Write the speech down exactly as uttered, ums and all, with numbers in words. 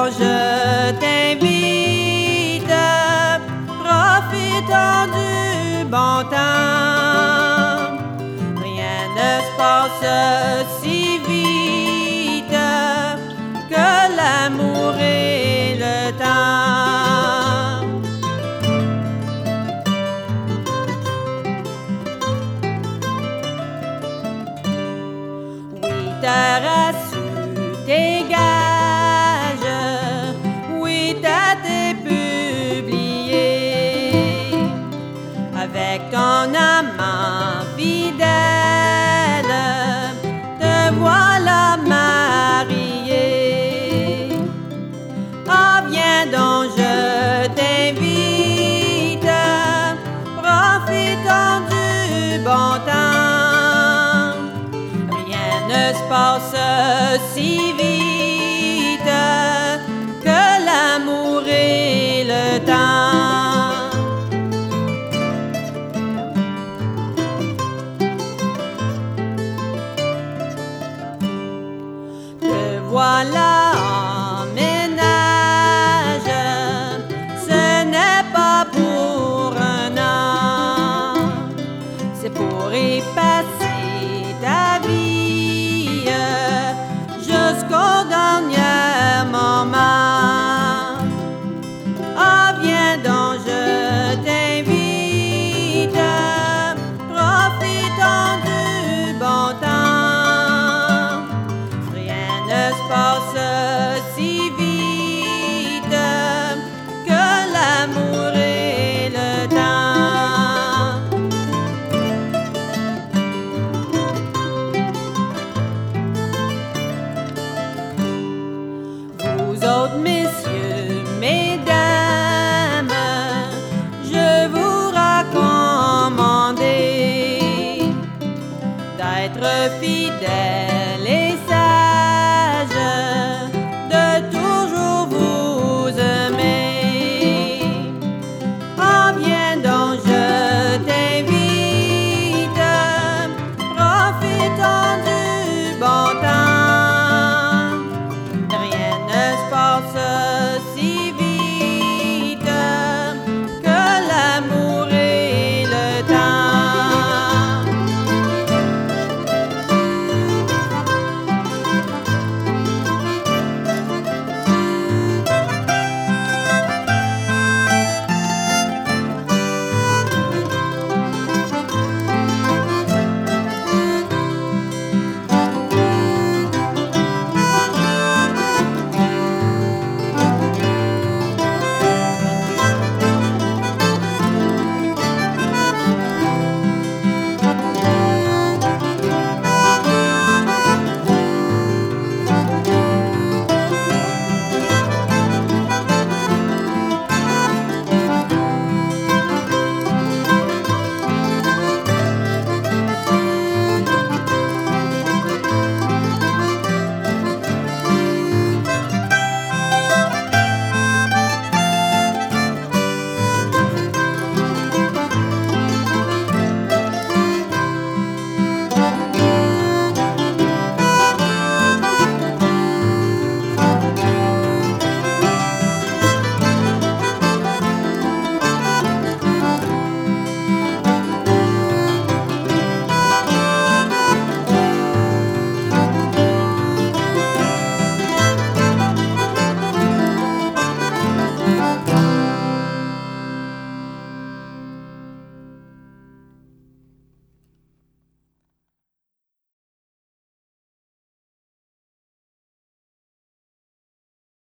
donc je t'invite, profitons du bon temps. Rien ne se passe si vite que l'amour et le temps. Oui, t'as reçu tes gages, oui, t'as été publié avec ton amant fidèle, te voilà marié. Ah, viens donc, je t'invite, profitons du bon temps. Rien ne se passe si vite que l'amour et le temps. Te voilà en ménage, ce n'est pas pour un an, c'est pour y passer ta vie jusqu'au dernier moment. Ah, viens donc, je t'invite, profitons du bon temps. Rien ne se passe si vite que l'amour et le temps. Vous autres,